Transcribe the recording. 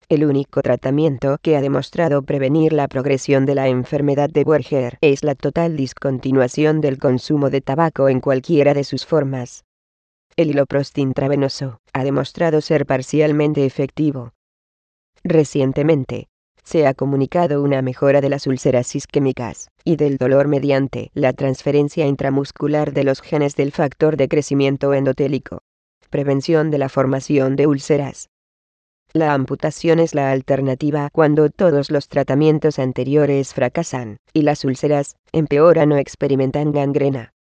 El único tratamiento que ha demostrado prevenir la progresión de la enfermedad de Buerger es la total discontinuación del consumo de tabaco en cualquiera de sus formas. El Iloprost intravenoso ha demostrado ser parcialmente efectivo. Recientemente, se ha comunicado una mejora de las úlceras isquémicas y del dolor mediante la transferencia intramuscular de los genes del factor de crecimiento endotélico. Prevención de la formación de úlceras. La amputación es la alternativa cuando todos los tratamientos anteriores fracasan y las úlceras empeoran o experimentan gangrena.